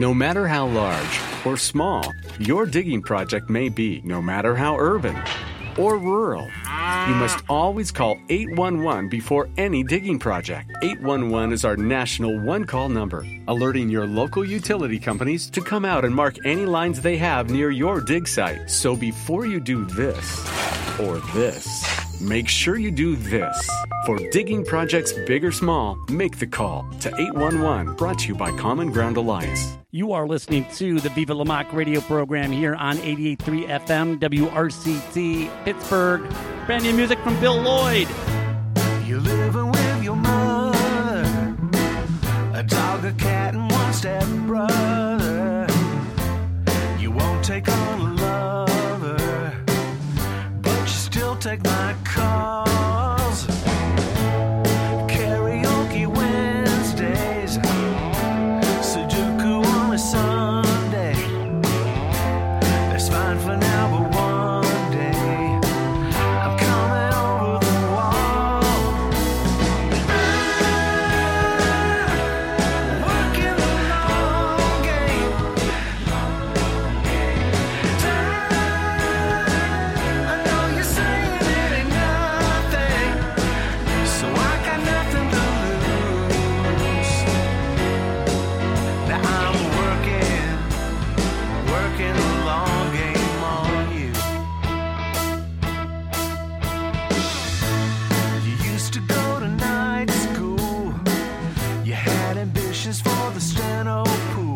No matter how large or small your digging project may be, no matter how urban or rural, you must always call 811 before any digging project. 811 is our national one-call number, alerting your local utility companies to come out and mark any lines they have near your dig site. So before you do this or this, make sure you do this. For digging projects big or small, make the call to 811. Brought to you by Common Ground Alliance. You are listening to the Viva Lamont radio program here on 88.3 FM, WRCT, Pittsburgh. Brand new music from Bill Lloyd. You're living with your mother, a dog, a cat, and one step brother. You won't take on a lover, but you still take my calls. Karaoke Wednesdays, Sudoku on a Sunday. That's fine for now, but one day I'm coming over the wall. Working the long game. I know you're saying it ain't nothing, so I got nothing to lose. Now I'm working the long game on you. You used to go to night school. You had ambitions for the steno pool.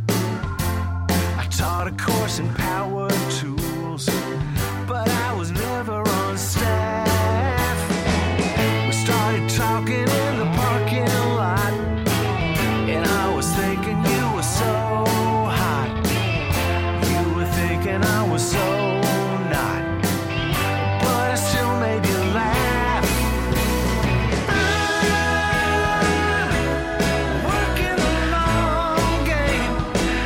I taught a course in power tools, but I was never on staff. We started talking in the parking lot, and I was thinking you were so hot. You were thinking I was so not, but I still made you laugh. Working the long game.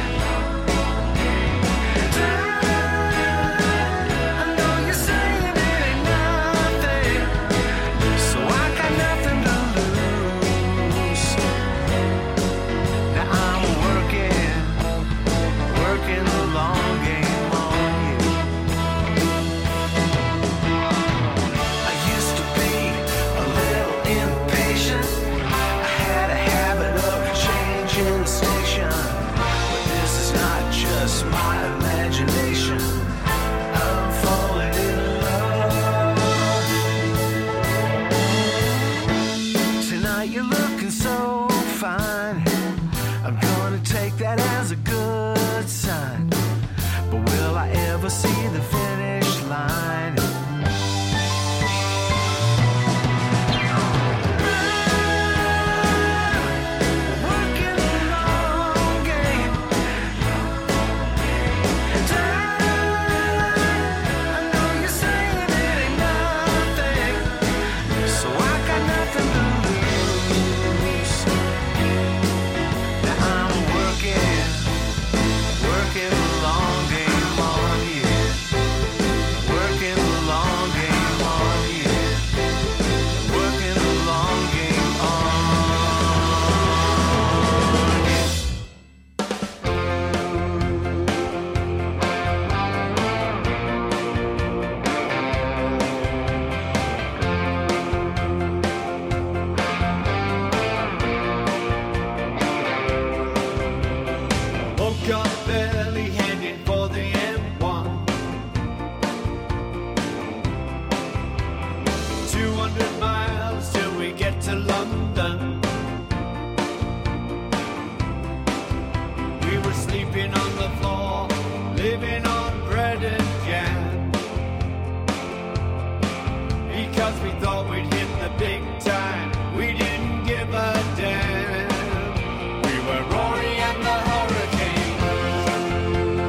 I know you're saying it ain't nothing, so I got nothing to lose. Now I'm working the long game on you. I used to be a little impatient. I had a habit of changing station, but this is not just my imagination. I'm falling in love. Tonight you're looking so fine. I'm gonna take that as a good sign. But will I ever see the finish line? Working the long game. I know you're saying it ain't nothing, so I got nothing to lose. Now I'm working the long game on you. Working the long game on you. Working the long game on you. Woke up early heading for the M1. 200 miles till we get to London. We were sleeping on the floor, living on bread and jam. Because we thought we'd hit the big time, we didn't give a damn. We were Rory and the Hurricanes.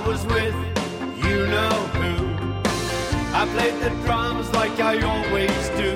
was with you know who. I played the drums like I always do.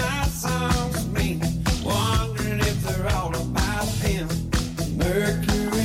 Mercury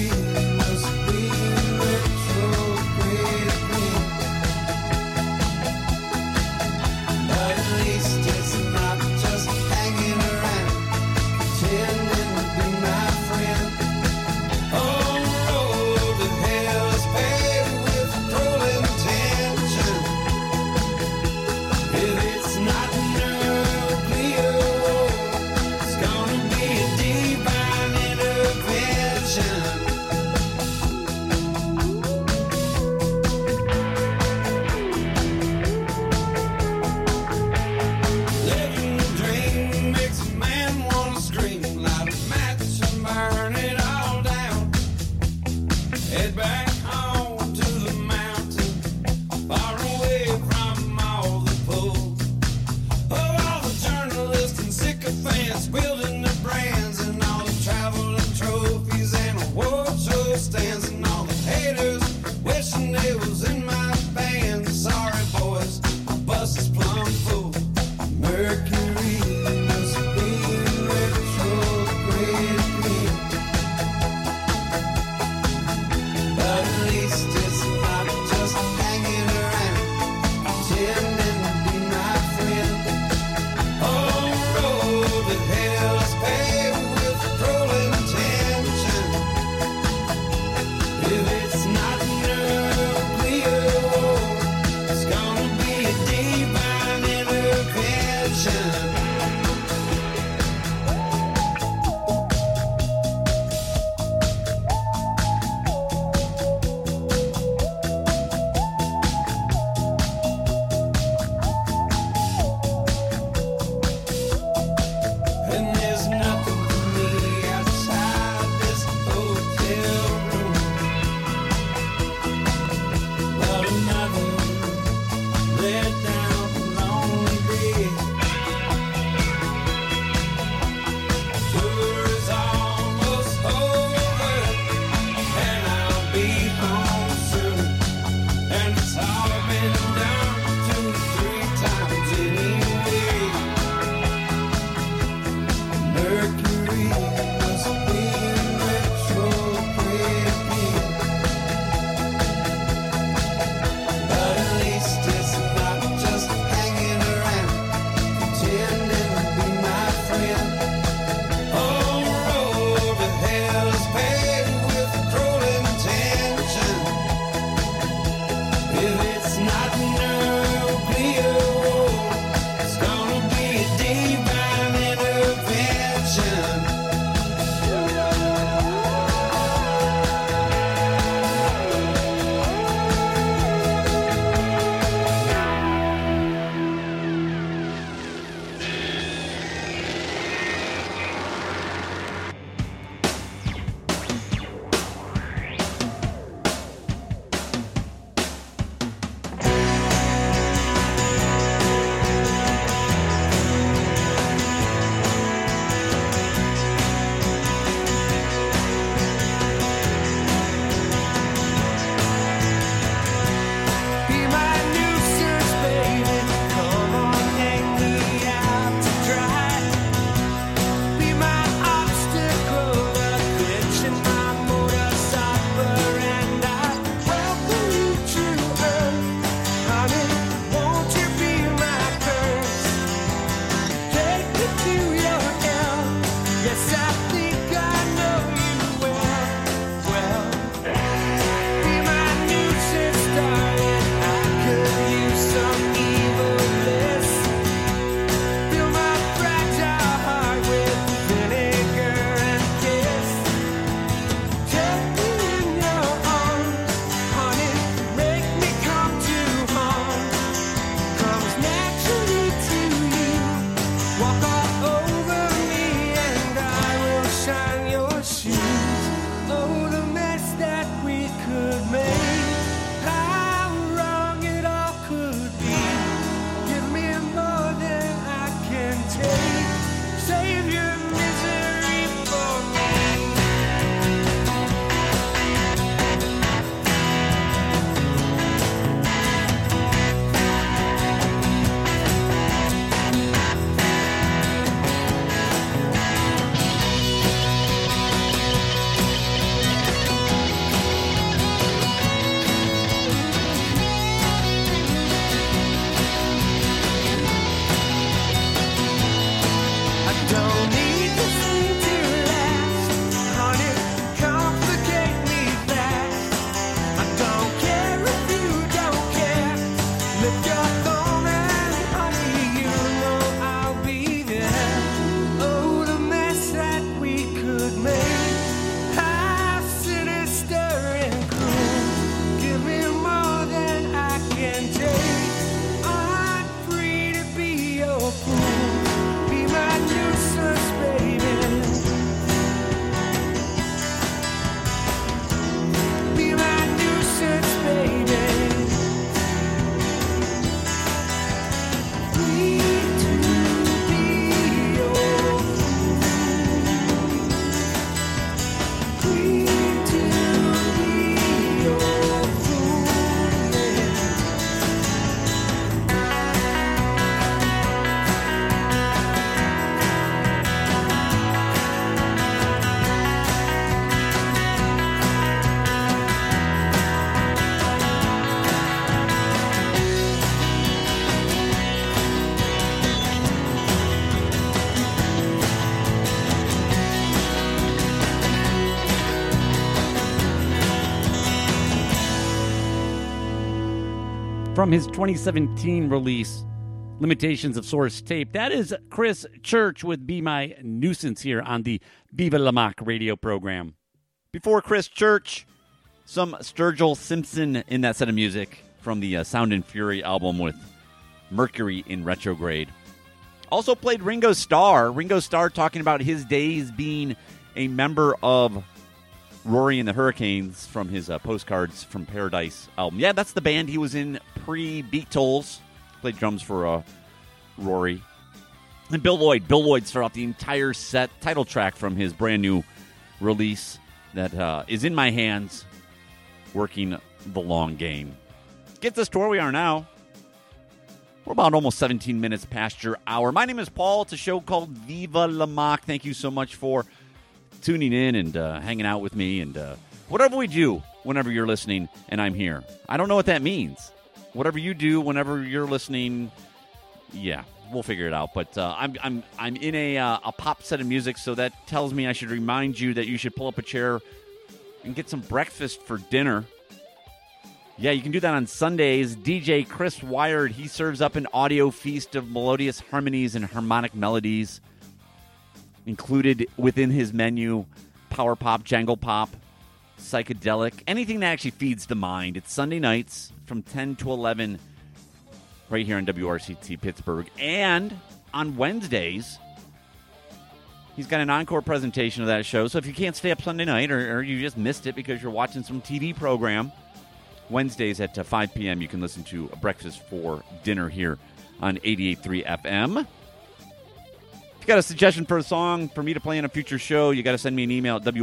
from his 2017 release, Limitations of Source Tape. That is Chris Church with Be My Nuisance here on the Viva La Mock radio program. Before Chris Church, some Sturgill Simpson in that set of music from the Sound and Fury album with Mercury in Retrograde. Also played Ringo Starr. Ringo Starr talking about his days being a member of Rory and the Hurricanes from his Postcards from Paradise album. Yeah, that's the band he was in pre-Beatles. Played drums for Rory. And Bill Lloyd. Bill Lloyd started off the entire set, title track from his brand new release that is in my hands, working the long game. Gets us to where we are now. We're about almost 17 minutes past your hour. My name is Paul. It's a show called Viva La Mock. Thank you so much for tuning in and hanging out with me. And whatever we do, whenever you're listening and I'm here. I don't know what that means. Whatever you do, whenever you're listening, yeah, we'll figure it out. But I'm in a pop set of music, so that tells me I should remind you that you should pull up a chair and get some breakfast for dinner. Yeah, you can do that on Sundays. DJ Chris Wired, he serves up an audio feast of melodious harmonies and harmonic melodies. Included within his menu, power pop, jangle pop, psychedelic, anything that actually feeds the mind. It's Sunday nights from 10 to 11 right here on WRCT Pittsburgh. And on Wednesdays, he's got an encore presentation of that show. So if you can't stay up Sunday night or you just missed it because you're watching some TV program, Wednesdays at 5 p.m. you can listen to Breakfast for Dinner here on 88.3 FM. If you got a suggestion for a song for me to play in a future show, you got to send me an email at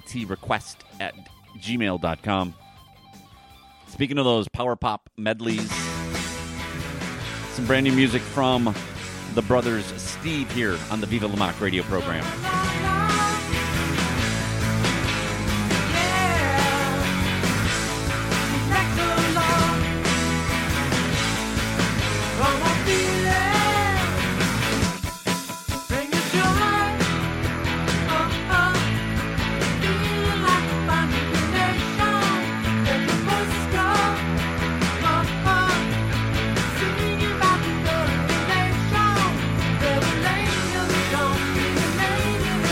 wrctrequest@gmail.com. Speaking of those power pop medleys, some brand new music from the brothers Steve here on the Viva La Mock radio program. Revelation, don't be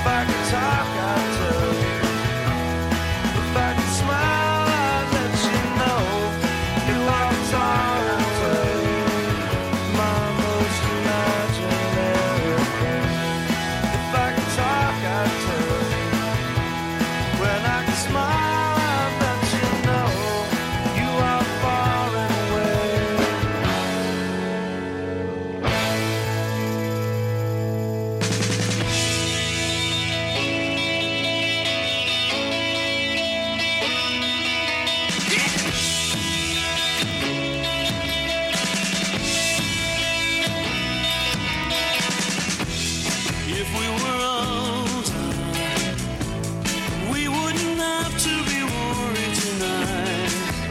If I could talk, I'd tell you. If I could smile, I'd let you know. If I could talk, I'd tell you my most imaginary thing. If I could talk, I'd tell you. When I could smile, I'd let you know you are far and away. If we were older, we wouldn't have to be worried tonight.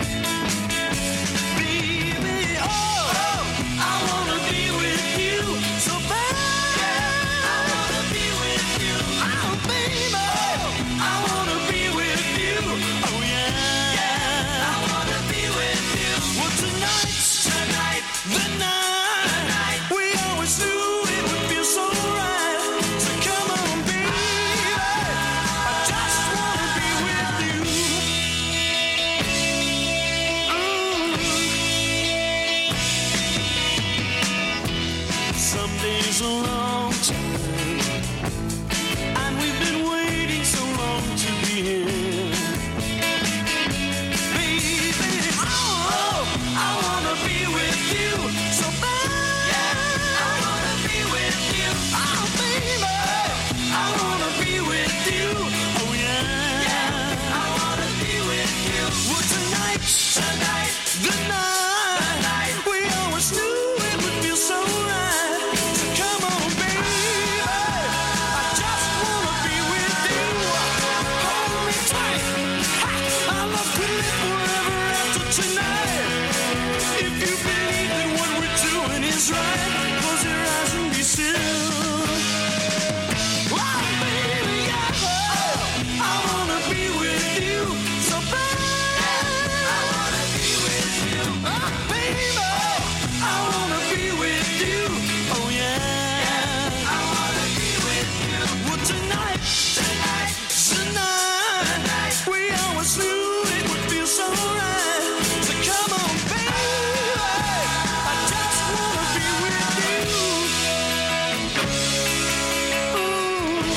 Baby, oh, I wanna be with you so bad. I wanna be with you. Oh, baby, I wanna be with you. Oh, yeah. I wanna be with you. Well, tonight, the night, we always knew it would feel so right. So come on, baby, I just wanna be with you. Some days a long time, and we've been waiting so long to be here. Baby, oh, I wanna be with you so bad. I wanna be with you. Oh, baby, I wanna be with you. Oh, yeah. I wanna be with you. Well, tonight, the night, we always knew it would feel so right. So come on, baby, I just wanna be with you. Hold me tight. Ha, our love could live forever after tonight. If you believe that what we're doing is right, close your eyes and be still. Oh, baby, yeah. I wanna be with you so bad. I wanna be with you. Oh, baby, I wanna be with you. Oh, yeah. I wanna be with you. Well, tonight, we always knew it would feel so right. So come on, baby, I just wanna be with you. Ooh.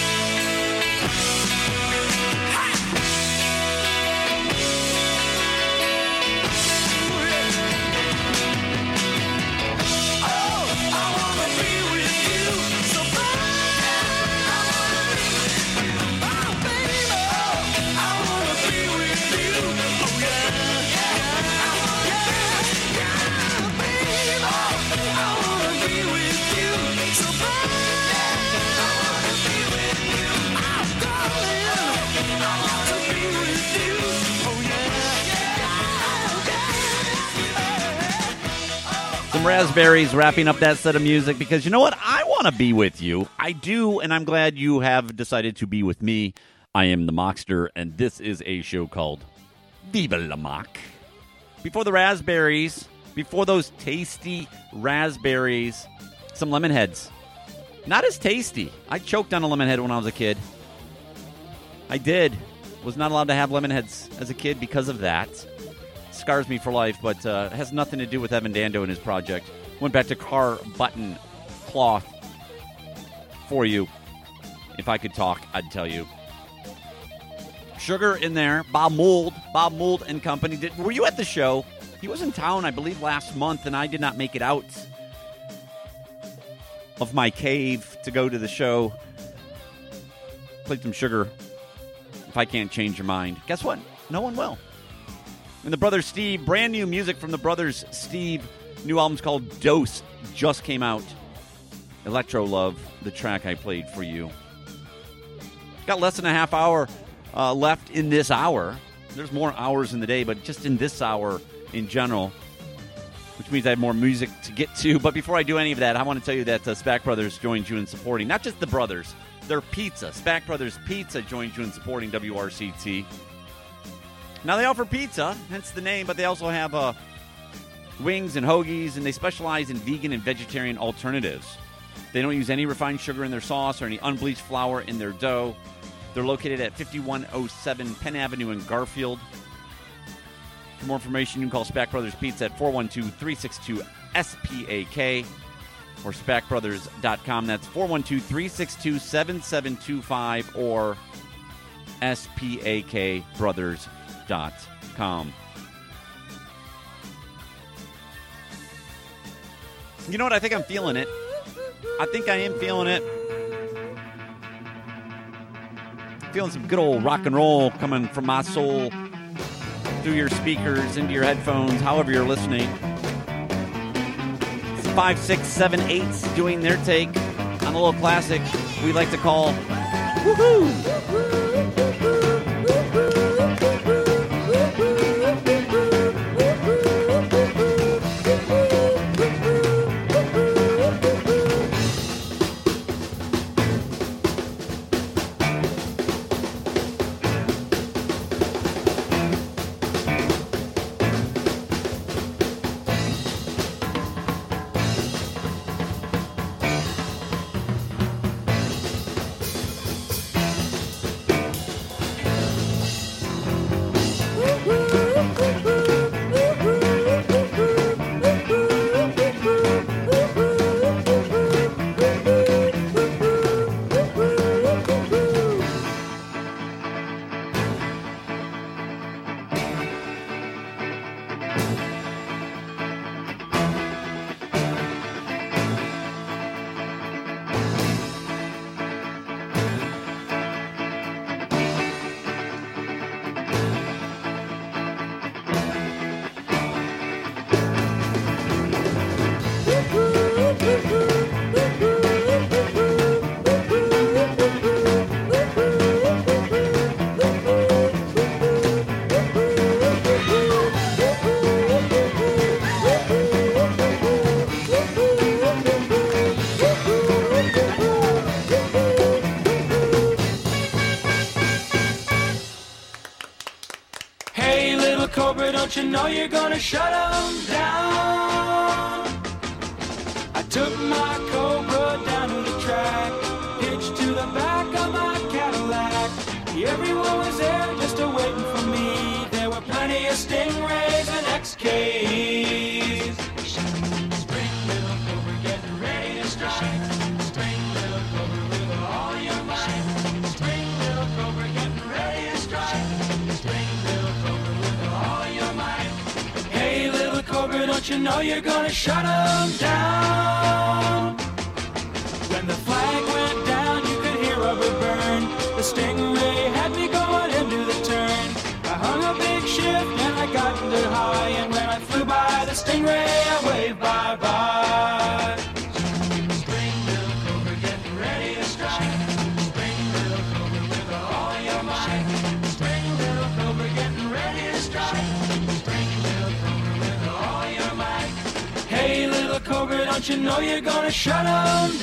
Oh, I wanna be with you so bad. I wanna be with you. Oh, baby, I wanna be with you. Oh, yeah. Baby, I wanna be with you so bad. I wanna be with you. Oh, darling, I wanna be with you. Oh, yeah. Some Raspberries wrapping up that set of music because you know what? I want to be with you. I do, and I'm glad you have decided to be with me. I am the Mockster, and this is a show called Viva la Mock. Before the Raspberries, before those tasty raspberries, some lemon heads. Not as tasty. I choked on a lemon head when I was a kid. I did. Was not allowed to have lemon heads as a kid because of that. Scars me for life, but it has nothing to do with Evan Dando and his project. Went back to car button cloth for you. If I could talk, I'd tell you. Sugar in there. Bob Mould and Company. Were you at the show? He was in town, I believe, last month, and I did not make it out of my cave to go to the show. Played some Sugar. If I can't change your mind. Guess what? No one will. And the Brothers Steve, brand new music from the Brothers Steve. New album's called Dose. Just came out. Electro Love, the track I played for you. Got less than a half hour left in this hour. There's more hours in the day, but just in this hour in general, which means I have more music to get to. But before I do any of that, I want to tell you that SPAC Brothers joined you in supporting, not just the brothers, their pizza. SPAC Brothers Pizza joined you in supporting WRCT. Now, they offer pizza, hence the name, but they also have wings and hoagies, and they specialize in vegan and vegetarian alternatives. They don't use any refined sugar in their sauce or any unbleached flour in their dough. They're located at 5107 Penn Avenue in Garfield. For more information, you can call Spack Brothers Pizza at 412-362-SPAK or SpackBrothers.com. That's 412-362-7725 or SPAKBrothers.com. You know what? I think I'm feeling it. I think I am feeling it. Feeling some good old rock and roll coming from my soul through your speakers, into your headphones, however you're listening. It's 5, 6, 7, 8s doing their take on a little classic we like to call Woohoo! Don't you know you're gonna shut them down? I took my Cobra down to the track, hitched to the back of my Cadillac. Everyone was there just waiting for me. There were plenty of Stingrays and XKs. Spring little Cobra getting ready to strike. Spring little Cobra with all your might. Spring little Cobra getting ready to strike. Spring little Cobra with all your might. Hey little Cobra, don't you know you're gonna shut them down? When the flag went down, you could hear rubber burn. The Stingray had me going into the turn. I hung a big shift and I got into high. And when I flew by the Stingray, I waved bye-bye. Spring little Cobra getting ready to strike. Spring little Cobra with all your might. Spring little Cobra getting ready to strike. Spring little Cobra with all your might. Hey little Cobra, don't you know you're gonna shut them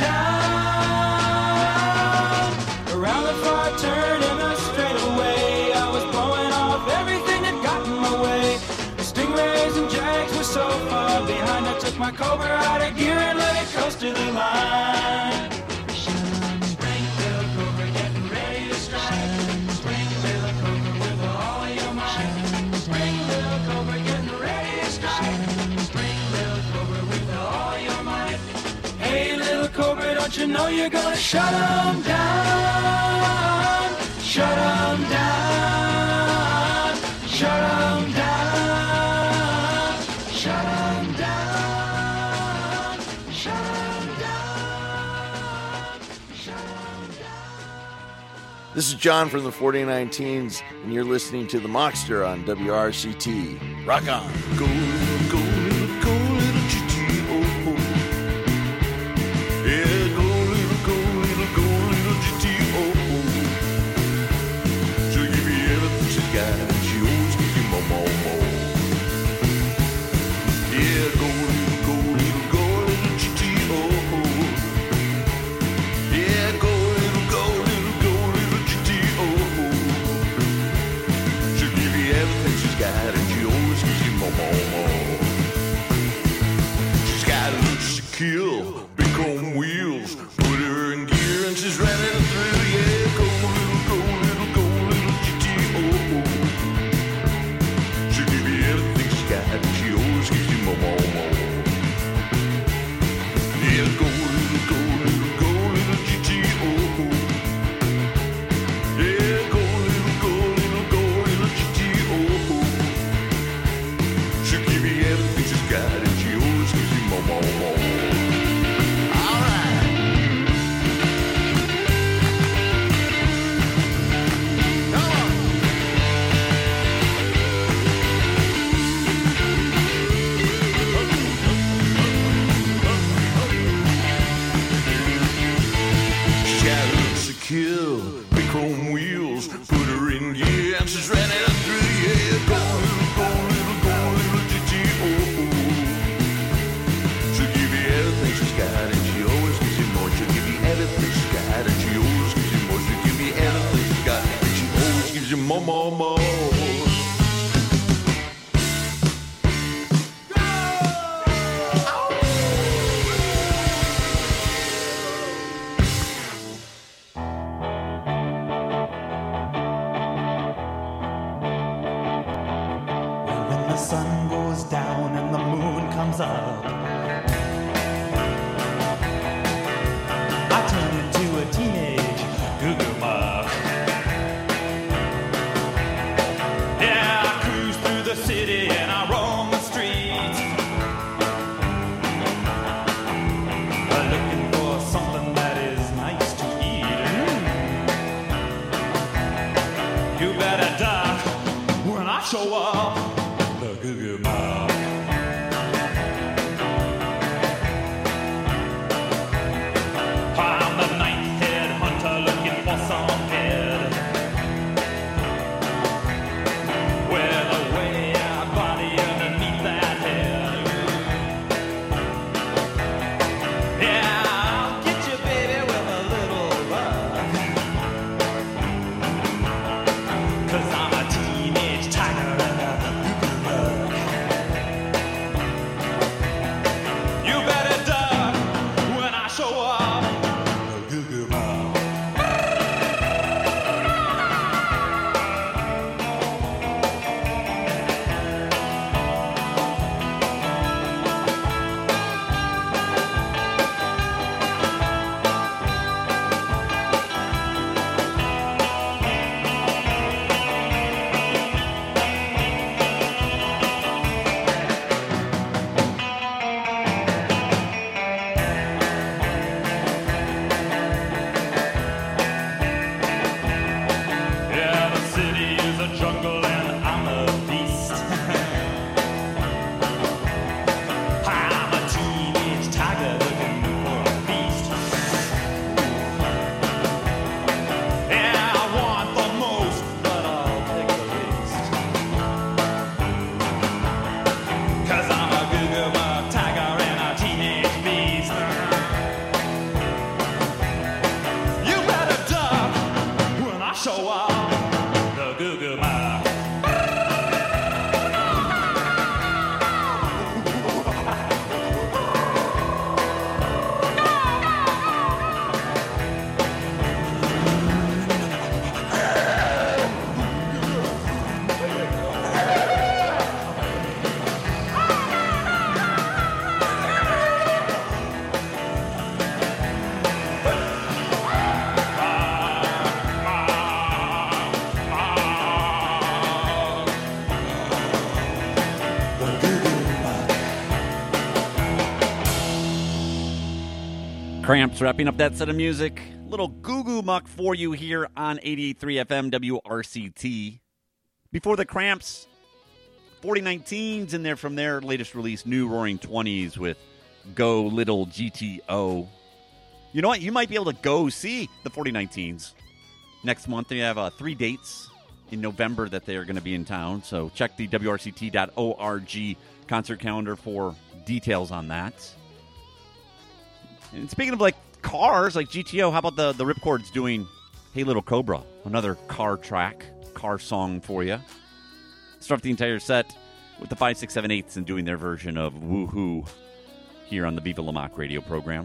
down? Around the far turn in the straightaway, I was blowing off everything that got in my way. The Stingrays and Jags were so far behind, I took my Cobra out of gear and let it coast to the line. Spring little Cobra getting ready to strike. Spring little Cobra with all your might. Spring little Cobra getting ready to strike. Spring little Cobra with all your might. Hey little Cobra, don't you know you're gonna shut them down? Shut them down. Shut them down. Shut them down. Shut them down. Shut them down. This is John from the 49 Teens, and you're listening to The Mockster on WRCT. Rock on. Go, go, go, little GTO. Yeah, go, little GTO. She'll give you everything she's got, and she always gives you more. Yeah, go, little GTO. Yeah, go, little GTO. She'll give you everything she's got, and she always gives you more. kill. Big chrome wheels, put her in gear, and she's running up through, yeah. Go little GTO. She'll give you everything she's got, and she always gives you more. She'll give you everything she's got, and she always gives you more. She'll give you everything she's got, and she always gives you more. Sun goes down and the moon comes up. I turn into a teenage goo-goo muck. Yeah, I cruise through the city and I roam the streets, looking for something that is nice to eat. You better duck when I show up. The Goo-Goo Mob. I'm the night-head hunter looking for some head. With a way-out body underneath that head. Yeah, I'll get you, baby, with a little love. 'Cause I'm a teenage tiger and a Cramps wrapping up that set of music. Little Goo-Goo Muck for you here on 88.3 FM WRCT. Before the Cramps, 4019's in there from their latest release, New Roaring Twenties with Go Little GTO. You know what? You might be able to go see the 4019's next month. They have 3 dates in November that they are going to be in town. So check the WRCT.org concert calendar for details on that. And speaking of like cars, like GTO, how about the Ripcords doing Hey Little Cobra, another car track, car song for you. Start the entire set with the 5, 6, 7, 8s and doing their version of Woohoo here on the Viva La Mock radio program.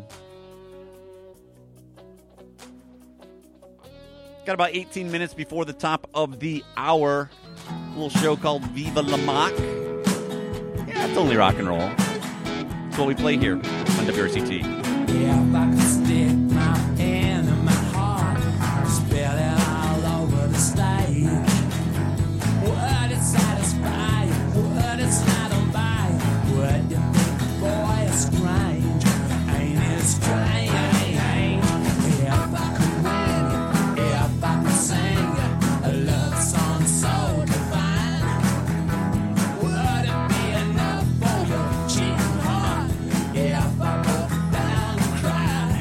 Got about 18 minutes before the top of the hour. A little show called Viva La Mock. Yeah, it's only rock and roll. That's what we play here on WRCT. If I could stick my hand in my heart, spill it all over the stage. Would it satisfy? Would it satisfy? Would you think, boy, it's strange? Ain't it strange? If I could win, if I could sing a love song so divine, would it be enough for your cheating heart? If I could down and cry,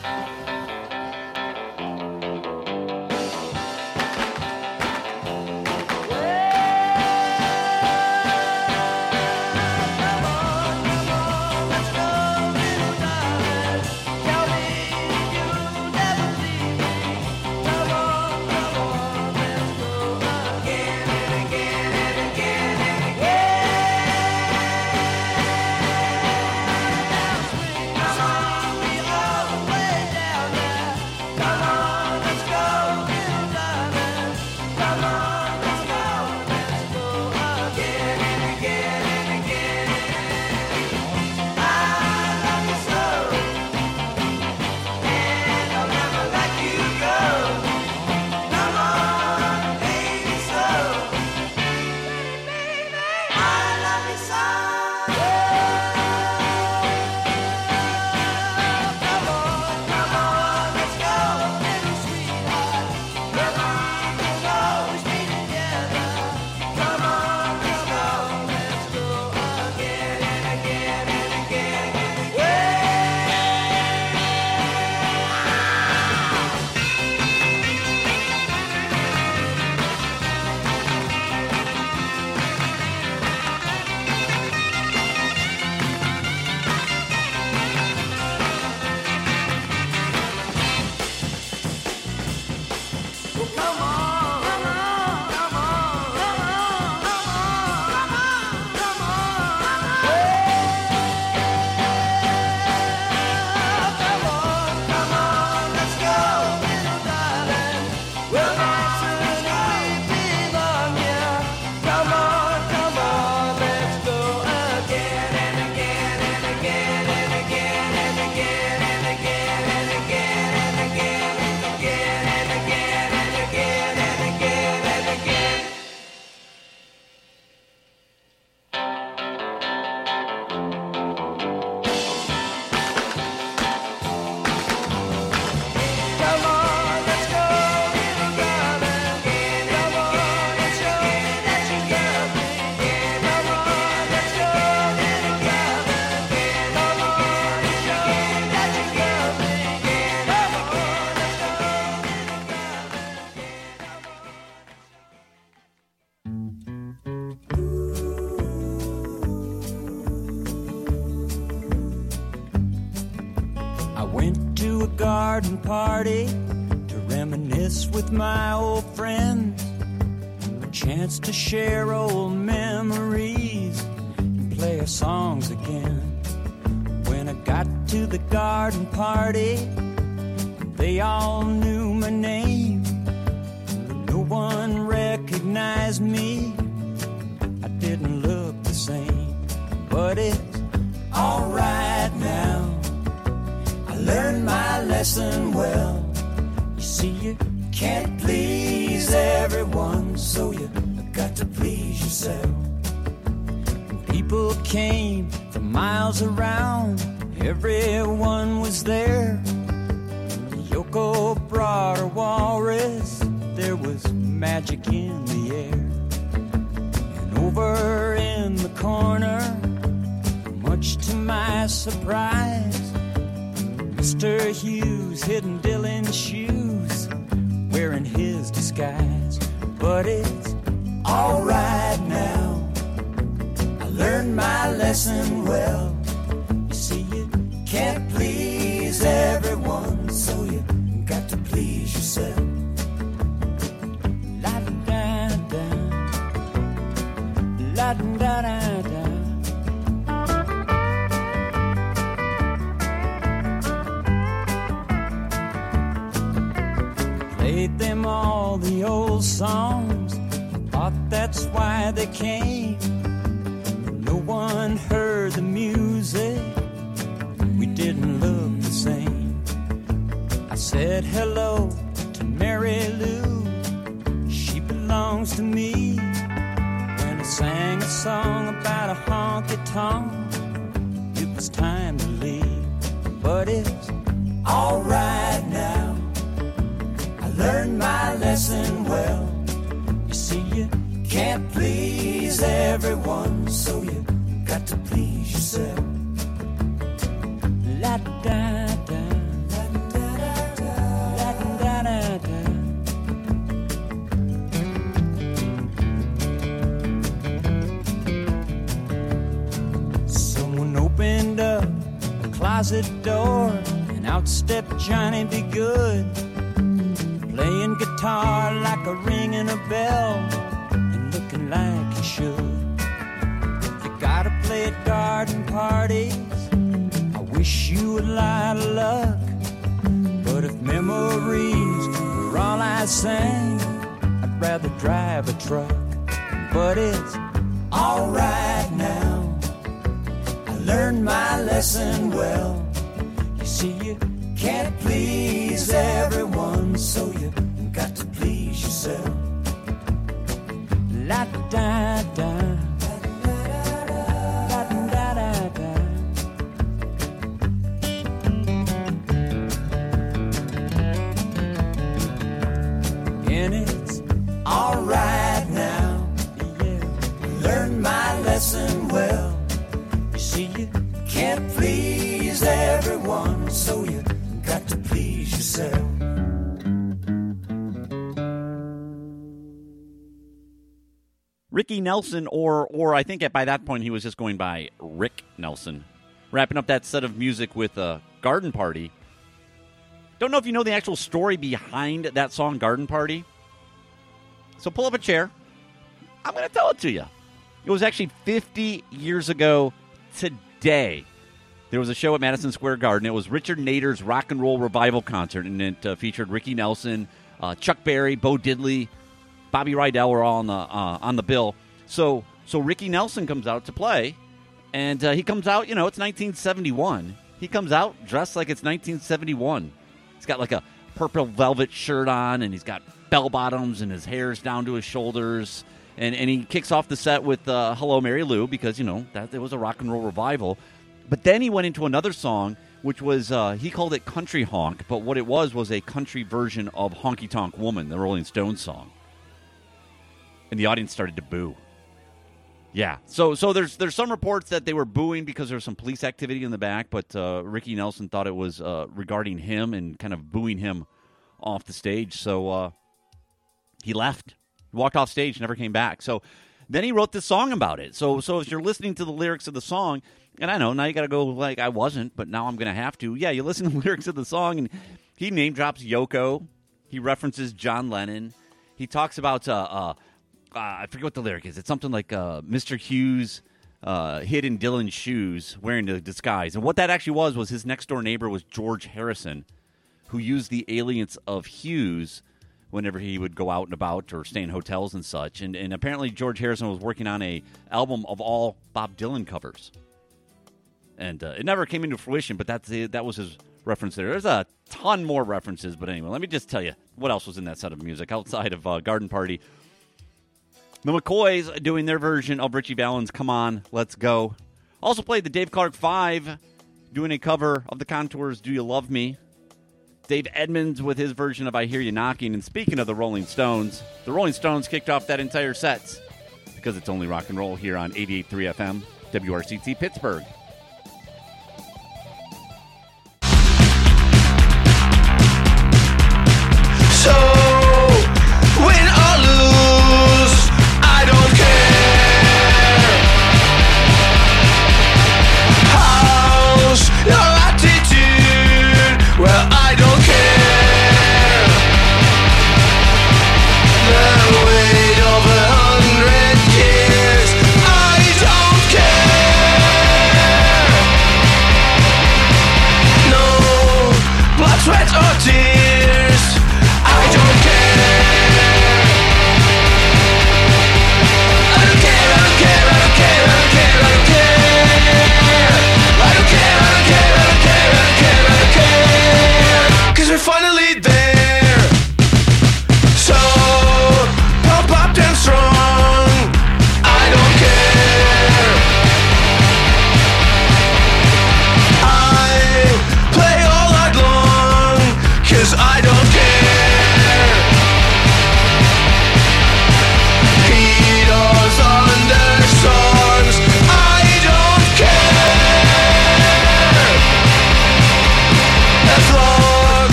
garden party to reminisce with my old friends. A chance to share old memories and play our songs again. When I got to the garden party, they all knew my name. No one recognized me. I didn't look the same, but it's alright now. I learned my lesson well. You see, you can't please everyone, so you got to please yourself. And people came from miles around, everyone was there. Yoko brought her walrus, there was magic in the air. And over in the corner, much to my surprise, Mr. Hughes hidden Dylan's shoes, wearing his disguise. But it's alright now, I learned my lesson well. You see, you can't please everyone, so you got to please yourself. La-da-da-da, la-da-da-da-da. Played them all the old songs, thought that's why they came. No one heard the music, we didn't look the same. I said hello to Mary Lou, she belongs to me. When I sang a song about a honky-tonk, it was time to leave. But it's alright now, I learned my lesson well. You see, you can't please everyone, so you got to please yourself. La-da-da-da, la-da-da. closet door, and out stepped Johnny Be Good, playing guitar like a ringing a bell, and looking like he should. You gotta play at garden parties, I wish you a lot of luck, but if memories were all I sang, I'd rather drive a truck. But it's alright now, I learned my lesson well. You see, you can't please everyone, so you got to please yourself. La da da, la da da da. And it's alright now, yeah, learned my lesson well. You see, you can't please everyone, so you got to please yourself. Ricky Nelson, or I think by that point he was just going by Rick Nelson, wrapping up that set of music with Garden Party. Don't know if you know the actual story behind that song, Garden Party. So pull up a chair. I'm going to tell it to you. It was actually 50 years ago today. There was a show at Madison Square Garden. It was Richard Nader's Rock and Roll Revival Concert, and it featured Ricky Nelson, Chuck Berry, Bo Diddley, Bobby Rydell were all on the bill. So Ricky Nelson comes out to play, and he comes out, it's 1971. He comes out dressed like it's 1971. He's got like a purple velvet shirt on, and he's got bell bottoms, and his hair's down to his shoulders. And he kicks off the set with Hello, Mary Lou, because, that it was a rock and roll revival. But then he went into another song, which was, he called it Country Honk, but what it was a country version of Honky Tonk Woman, the Rolling Stones song. And the audience started to boo. Yeah, so there's some reports that they were booing because there was some police activity in the back, but Ricky Nelson thought it was regarding him and kind of booing him off the stage. So he left, walked off stage, never came back. So then he wrote this song about it. So if you're listening to the lyrics of the song, and I know now you got to go like I wasn't, but now I'm going to have to. Yeah, you listen to the lyrics of the song, and he name drops Yoko. He references John Lennon. He talks about I forget what the lyric is. It's something like Mr. Hughes hid in Dylan's shoes wearing the disguise. And what that actually was his next-door neighbor was George Harrison, who used the alias of Hughes whenever he would go out and about or stay in hotels and such. And apparently George Harrison was working on a album of all Bob Dylan covers. And it never came into fruition, but that was his reference there. There's a ton more references, but anyway, let me just tell you what else was in that set of music outside of Garden Party. The McCoys doing their version of Richie Valens' Come On, Let's Go. Also played the Dave Clark 5 doing a cover of the Contours' Do You Love Me. Dave Edmunds with his version of I Hear You Knocking. And speaking of the Rolling Stones kicked off that entire set because it's only rock and roll here on 88.3 FM, WRCT Pittsburgh.